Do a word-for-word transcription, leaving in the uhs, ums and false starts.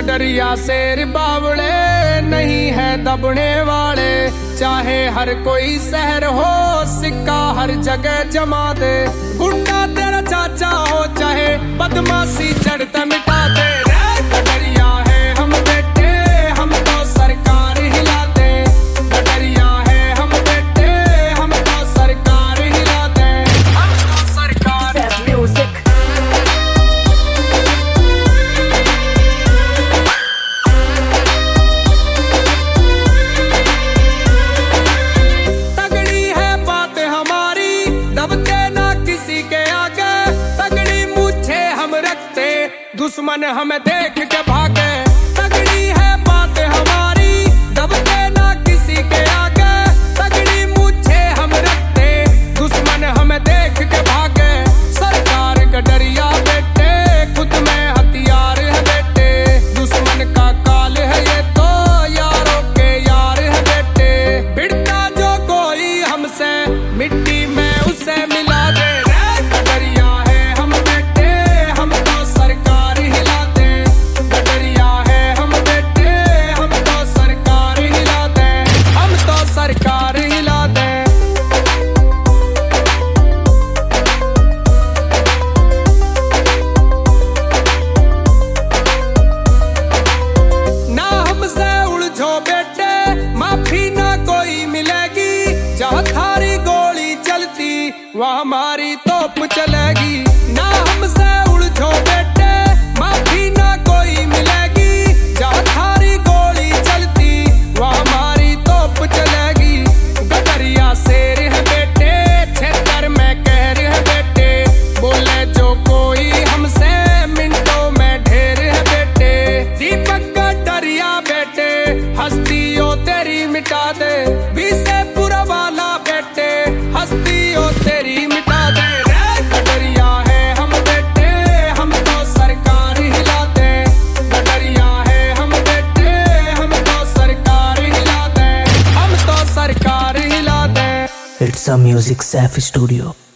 गडरिया शेर बावड़े नहीं है दबने वाले, चाहे हर कोई शहर हो सिक्का हर जगह जमा दे। गुंडा तेरा चाचा हो चाहे बदमाशी चढ़ते मिटा दे। गडरिया है हम बेटे हम तो सरकार हिलाते, गडरिया है हम बेटे हम तो सरकार हिलाते, हम तो सरकार। म्यूजिक तगड़ी है बात हमारी, दबते ना किसी के आगे, तगड़ी मूछे हम रखते दुश्मन हमें देख के भागे। तगड़ी है बात हमारी, दबते ना किसी के आगे, तगड़ी मूछे हम रखते दुश्मन हमें देख के भागे। सरकार गडरिया बेटे खुद में हथियार है बेटे, दुश्मन का काल है ये तो यारों के यार है बेटे। भिड़ता जो कोई हमसे मिट्टी में उसे मिला दे। गडरिया है हम बेटे हम तो सरकार हिलाते, गडरिया है हम बेटे हम तो सरकार हिलाते, हम तो सरकार हिलाते। ना हमसे उलझो बेटे माफी ना कोई मिलेगी, जहाँ थारी गोली चलती वहाँ हमारी तोप चलेगी। ना हमसे उलझो बेटे माफी ना कोई मिलेगी, जहाँ थारी गोली चलती वहाँ हमारी तोप चलेगी। गडरिया शेर है बेटे क्षेत्र में कहर है बेटे, बोले जो कोई हमसे मिनटों में ढेर है बेटे। दीपक गडरिया बेटे हस्तियों तेरी मिटा दे, बीसे पूरा वाला बेटे हस्तियों तेरी मिटा दे। गडरिया है हम बेटे हम तो सरकार हिलाते, गडरिया है हम बेटे हम तो सरकार हिलाते, हम तो सरकार हिलाते। It's a Music Safe Studio.